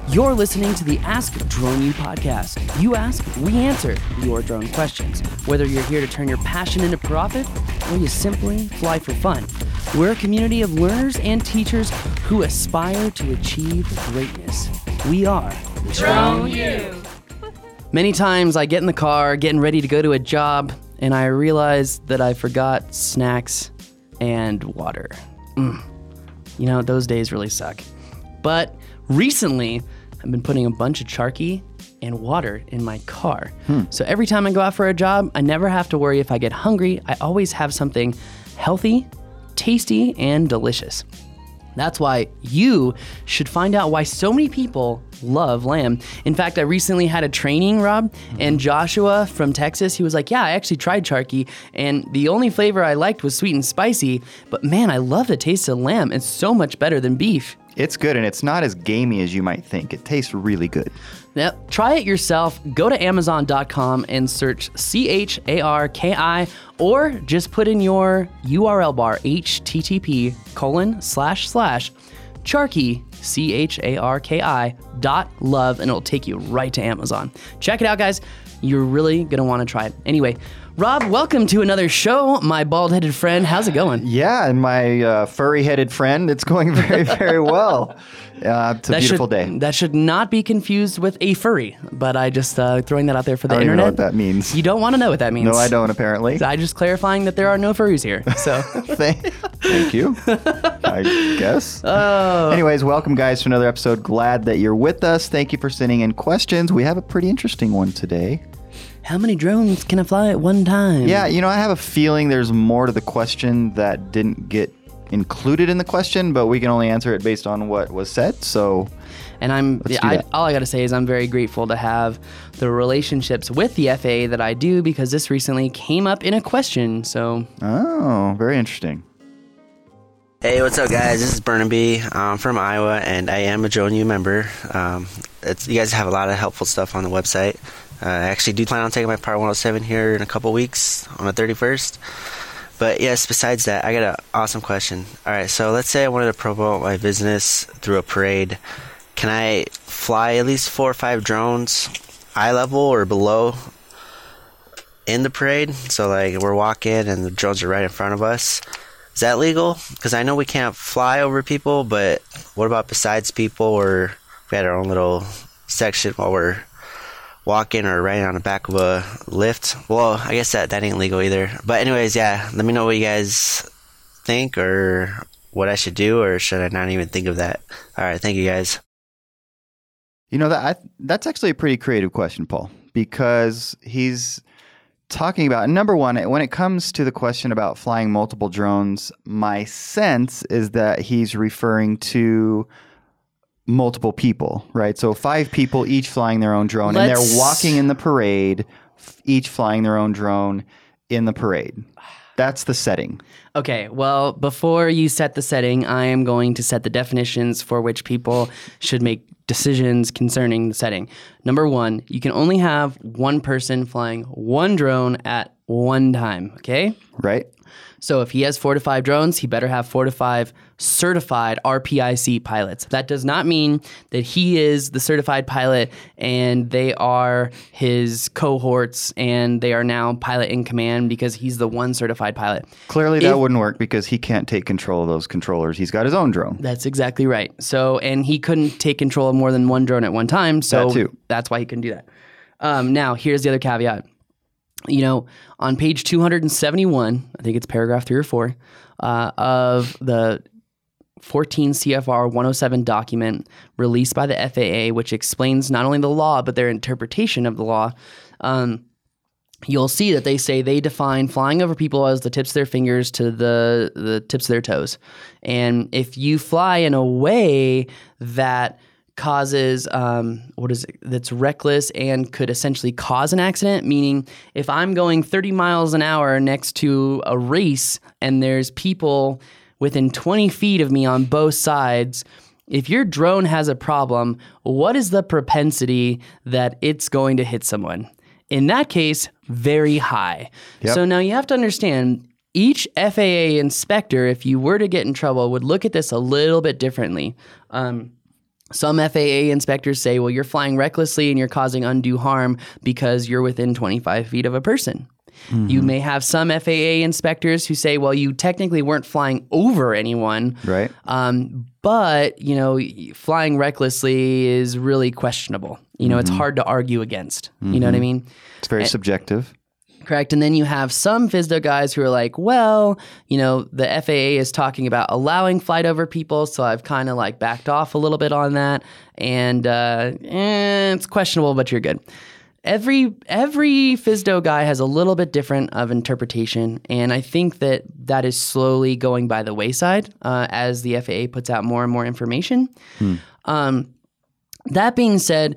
You're listening to the Ask Drone U podcast. You ask, we answer your drone questions. Whether you're here to turn your passion into profit or you simply fly for fun, we're a community of learners and teachers who aspire to achieve greatness. We are Drone U. Many times I get in the car, getting ready to go to a job, and I realize that I forgot snacks and water. You know, those days really suck. But recently, I've been putting a bunch of Charky and water in my car. So every time I go out for a job, I never have to worry if I get hungry. I always have something healthy, tasty, and delicious. That's why you should find out why so many people love lamb. In fact, I recently had a training, Rob, and Joshua from Texas, he was like, yeah, I actually tried Charky, and the only flavor I liked was sweet and spicy, but man, I love the taste of lamb. It's so much better than beef. It's good, and it's not as gamey as you might think. It tastes really good. Now, try it yourself. Go to Amazon.com and search CHARKI, or just put in your URL bar, http://Charky, CHARKI.love, and it'll take you right to Amazon. Check it out, guys. You're really going to want to try it. Anyway, Rob, welcome to another show, my bald-headed friend. How's it going? Yeah, and my furry-headed friend, it's going very, very well. It's a beautiful day. That should not be confused with a furry, but I just throwing that out there for the internet. I don't even know what that means. You don't want to know what that means. No, I don't, apparently. I just clarifying that there are no furries here. So Thank you, I guess. Anyways, welcome, guys, to another episode. Glad that you're with us. Thank you for sending in questions. We have a pretty interesting one today. How many drones can I fly at one time? Yeah, you know, I have a feeling there's more to the question that didn't get included in the question, but we can only answer it based on what was said. So, and all I got to say is I'm very grateful to have the relationships with the FAA that I do, because this recently came up in a question. So, very interesting. Hey, what's up, guys? This is Burnaby. I'm from Iowa, and I am a Drone U member. You guys have a lot of helpful stuff on the website. I actually do plan on taking my Part 107 here in a couple weeks on the 31st. But yes, besides that, I got an awesome question. All right, so let's say I wanted to promote my business through a parade. Can I fly at least 4 or 5 drones eye level or below in the parade? So like we're walking and the drones are right in front of us. Is that legal? Because I know we can't fly over people, but what about besides people, or we had our own little section while we're walking or riding on the back of a lift? Well, I guess that ain't legal either. But anyways, yeah, let me know what you guys think, or what I should do, or should I not even think of that? All right, thank you, guys. You know, that's actually a pretty creative question, Paul, because he's talking about, number one, when it comes to the question about flying multiple drones, my sense is that he's referring to multiple people, right? So 5 people each flying their own drone, and they're walking in the parade, each flying their own drone in the parade. That's the setting. Okay, well, before you set the setting, I am going to set the definitions for which people should make decisions concerning the setting. Number 1, you can only have one person flying one drone at one time, okay? Right. So if he has 4 to 5 drones, he better have 4 to 5 certified RPIC pilots. That does not mean that he is the certified pilot and they are his cohorts and they are now pilot in command because he's the one certified pilot. Clearly that wouldn't work because he can't take control of those controllers. He's got his own drone. That's exactly right. So, and he couldn't take control of more than one drone at one time. So that too. That's why he couldn't do that. Now, here's the other caveat. You know, on page 271, I think it's paragraph 3 or 4, of the 14 CFR 107 document released by the FAA, which explains not only the law, but their interpretation of the law, you'll see that they say they define flying over people as the tips of their fingers to the tips of their toes. And if you fly in a way that causes that's reckless and could essentially cause an accident, meaning if I'm going 30 miles an hour next to a race and there's people within 20 feet of me on both sides, if your drone has a problem, what is the propensity that it's going to hit someone? In that case, very high. Yep. So now you have to understand, each FAA inspector, if you were to get in trouble, would look at this a little bit differently. Some FAA inspectors say, well, you're flying recklessly and you're causing undue harm because you're within 25 feet of a person. You may have some FAA inspectors who say, well, you technically weren't flying over anyone. Right. But, flying recklessly is really questionable. It's hard to argue against. You know what I mean? It's very subjective. Correct. And then you have some FSDO guys who are like, well, the FAA is talking about allowing flight over people, so I've kind of like backed off a little bit on that. And it's questionable, but you're good. Every FSDO guy has a little bit different of interpretation, and I think that is slowly going by the wayside as the FAA puts out more and more information. That being said,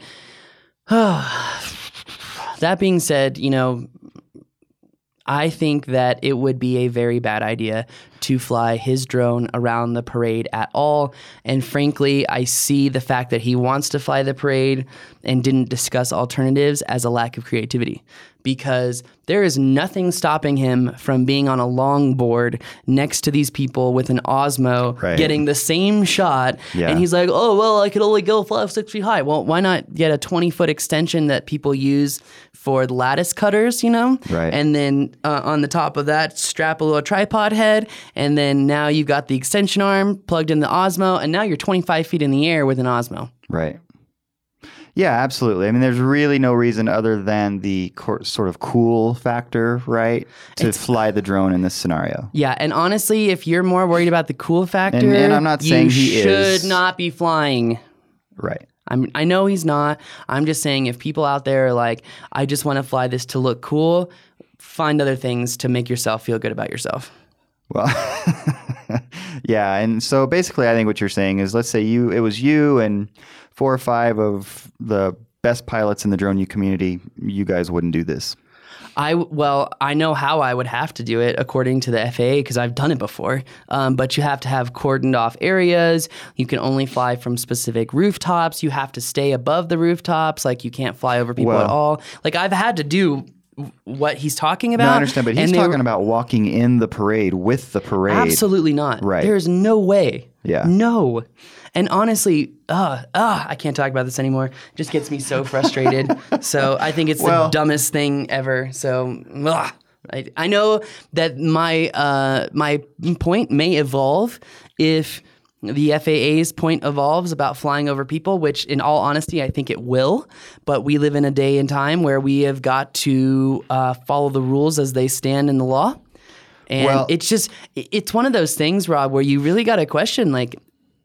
I think that it would be a very bad idea to fly his drone around the parade at all. And frankly, I see the fact that he wants to fly the parade and didn't discuss alternatives as a lack of creativity, because there is nothing stopping him from being on a longboard next to these people with an Osmo, getting the same shot. Yeah. And he's like, oh, well, I could only go 6 feet high. Well, why not get a 20-foot extension that people use for lattice cutters, Right. And then on the top of that, strap a little tripod head. And then now you've got the extension arm plugged in the Osmo. And now you're 25 feet in the air with an Osmo. Right. Yeah, absolutely. I mean, there's really no reason other than the sort of cool factor, right, to fly the drone in this scenario. Yeah, and honestly, if you're more worried about the cool factor, and I'm not saying he is, should not be flying. Right. I know he's not. I'm just saying if people out there are like, I just want to fly this to look cool, find other things to make yourself feel good about yourself. Well, yeah, and so basically I think what you're saying is, let's say it was you and 4 or 5 of the best pilots in the Drone U community, you guys wouldn't do this. I know how I would have to do it according to the FAA because I've done it before. But you have to have cordoned off areas. You can only fly from specific rooftops. You have to stay above the rooftops. Like you can't fly over people at all. Like I've had to do what he's talking about. No, I understand, but he's talking about walking in the parade with the parade. Absolutely not. Right. There's no way. Yeah. No. And honestly, I can't talk about this anymore. It just gets me so frustrated. So I think it's the dumbest thing ever. So I know that my point may evolve if the FAA's point evolves about flying over people, which in all honesty, I think it will. But we live in a day and time where we have got to follow the rules as they stand in the law. And it's one of those things, Rob, where you really got to question, like,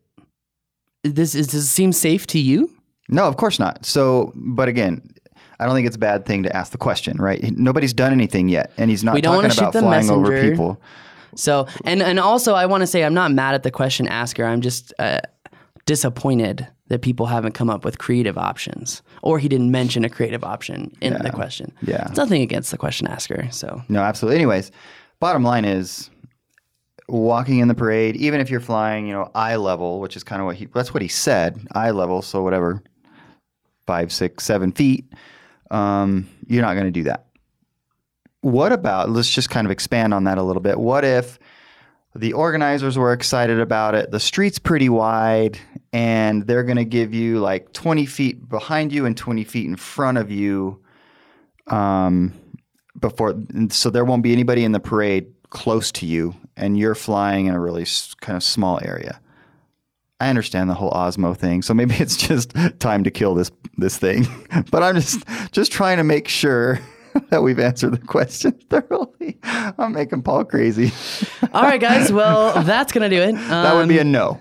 does it seem safe to you? No, of course not. So, but again, I don't think it's a bad thing to ask the question, right? Nobody's done anything yet, and he's not talking about flying over people. So, and also I want to say I'm not mad at the question asker. I'm just disappointed that people haven't come up with creative options, or he didn't mention a creative option in the question. Yeah. It's nothing against the question asker. So no, absolutely. Anyways, bottom line is, walking in the parade, even if you're flying, eye level, which is kind of that's what he said, eye level. So whatever, 5, 6, 7 feet, you're not going to do that. What about, let's just kind of expand on that a little bit. What if the organizers were excited about it, the street's pretty wide, and they're going to give you like 20 feet behind you and 20 feet in front of you, so there won't be anybody in the parade close to you, and you're flying in a really kind of small area. I understand the whole Osmo thing, so maybe it's just time to kill this thing. But I'm just trying to make sure that we've answered the question thoroughly. I'm making Paul crazy. All right, guys. Well, that's going to do it. That would be a no.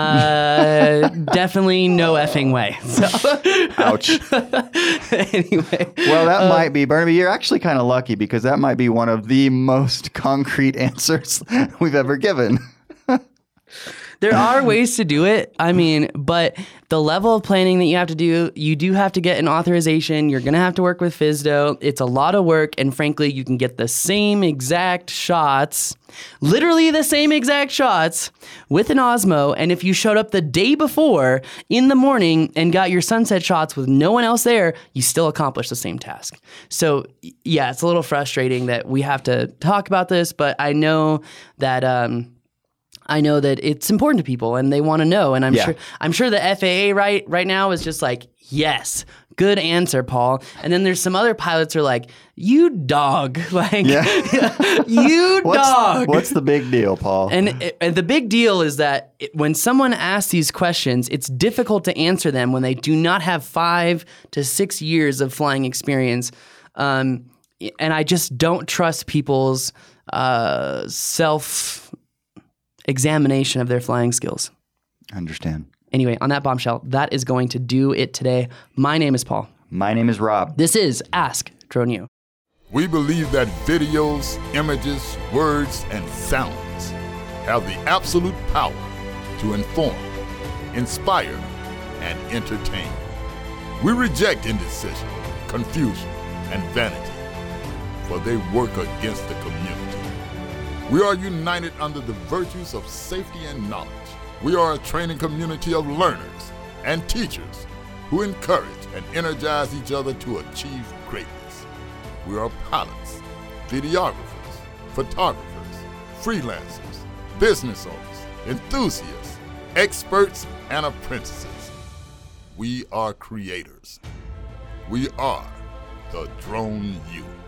Definitely no effing way. So. Ouch. Anyway. Well, that might be, Barnaby, you're actually kind of lucky because that might be one of the most concrete answers we've ever given. There are ways to do it. I mean, but the level of planning that you have to do, you do have to get an authorization. You're going to have to work with FSDO. It's a lot of work. And frankly, you can get the same exact shots, literally the same exact shots with an Osmo. And if you showed up the day before in the morning and got your sunset shots with no one else there, you still accomplished the same task. So yeah, it's a little frustrating that we have to talk about this, but I know that, I know that it's important to people and they want to know. And Yeah. I'm sure the FAA right now is just like, yes, good answer, Paul. And then there's some other pilots who are like, you dog, like you dog. What's the big deal, Paul? And the big deal is that when someone asks these questions, it's difficult to answer them when they do not have 5 to 6 years of flying experience. And I just don't trust people's self-examination of their flying skills. I understand. Anyway, on that bombshell, that is going to do it today. My name is Paul. My name is Rob. This is Ask Drone U. We believe that videos, images, words, and sounds have the absolute power to inform, inspire, and entertain. We reject indecision, confusion, and vanity, for they work against the community. We are united under the virtues of safety and knowledge. We are a training community of learners and teachers who encourage and energize each other to achieve greatness. We are pilots, videographers, photographers, freelancers, business owners, enthusiasts, experts, and apprentices. We are creators. We are the Drone U.